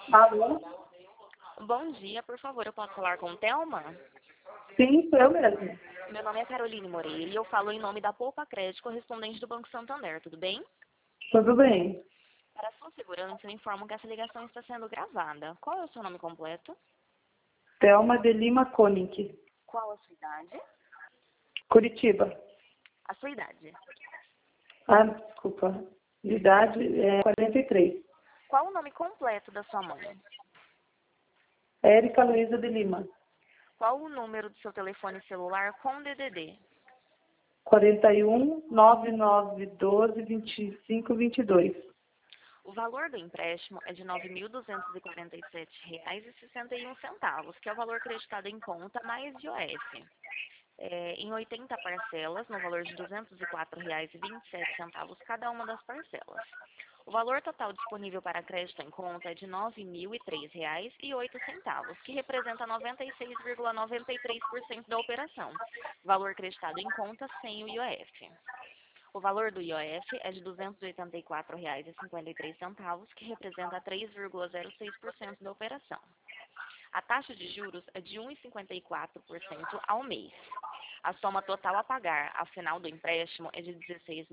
Alô? Bom dia, por favor, eu posso falar com Thelma? Sim, sou eu mesmo. Meu nome é Caroline Moreira e eu falo em nome da Poupa Crédito, correspondente do Banco Santander, tudo bem? Tudo bem. Para sua segurança, eu informo que essa ligação está sendo gravada. Qual é o seu nome completo? Thelma de Lima Koenig, Qual a sua idade? Curitiba. A sua idade. Ah, desculpa. De idade é 43. Qual o nome completo da sua mãe? Érica Luiza de Lima. Qual o número do seu telefone celular com DDD? 41 9912 25 22. O valor do empréstimo é de R$ 9.247,61, que é o valor creditado em conta mais IOF. Em 80 parcelas, no valor de R$ 204,27 cada uma das parcelas. O valor total disponível para crédito em conta é de R$ 9.003,08, que representa 96,93% da operação. Valor creditado em conta sem o IOF. O valor do IOF é de R$ 284,53, que representa 3,06% da operação. A taxa de juros é de 1,54% ao mês. A soma total a pagar ao final do empréstimo é de R$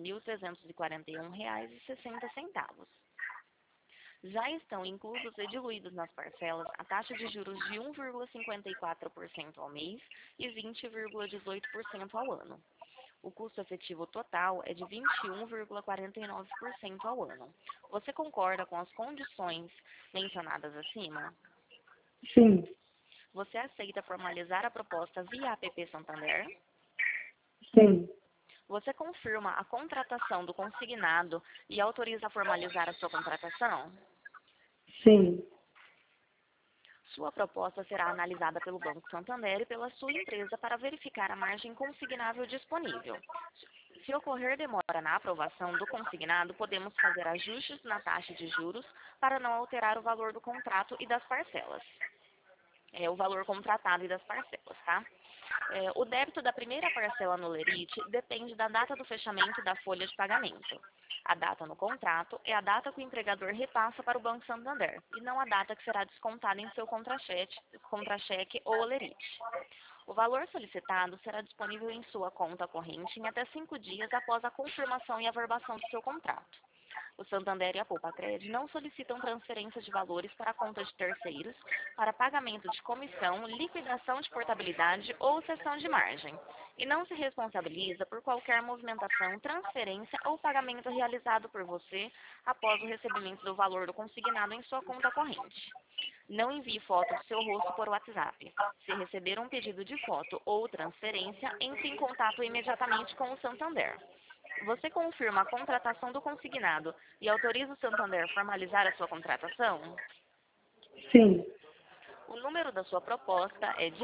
16.341,60. Já estão inclusos e diluídos nas parcelas a taxa de juros de 1,54% ao mês e 20,18% ao ano. O custo efetivo total é de 21,49% ao ano. Você concorda com as condições mencionadas acima? Sim. Você aceita formalizar a proposta via APP Santander? Sim. Você confirma a contratação do consignado e autoriza a formalizar a sua contratação? Sim. Sua proposta será analisada pelo Banco Santander e pela sua empresa para verificar a margem consignável disponível. Se ocorrer demora na aprovação do consignado, podemos fazer ajustes na taxa de juros para não alterar o valor do contrato e das parcelas. O valor contratado e das parcelas, tá? O débito da primeira parcela no Lerite depende da data do fechamento da folha de pagamento. A data no contrato é a data que o empregador repassa para o Banco Santander, e não a data que será descontada em seu contra-cheque ou Lerite. O valor solicitado será disponível em sua conta corrente em até 5 dias após a confirmação e averbação do seu contrato. O Santander e a Poupa Crédito não solicitam transferência de valores para a conta de terceiros para pagamento de comissão, liquidação de portabilidade ou cessão de margem, e não se responsabiliza por qualquer movimentação, transferência ou pagamento realizado por você após o recebimento do valor do consignado em sua conta corrente. Não envie foto do seu rosto por WhatsApp. Se receber um pedido de foto ou transferência, entre em contato imediatamente com o Santander. Você confirma a contratação do consignado e autoriza o Santander a formalizar a sua contratação? Sim. O número da sua proposta é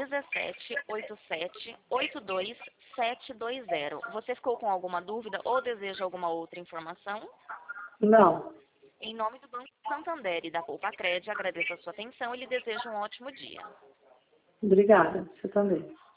178782720. Você ficou com alguma dúvida ou deseja alguma outra informação? Não. Em nome do Banco Santander e da Poupa Crédito, agradeço a sua atenção e lhe desejo um ótimo dia. Obrigada. Você também.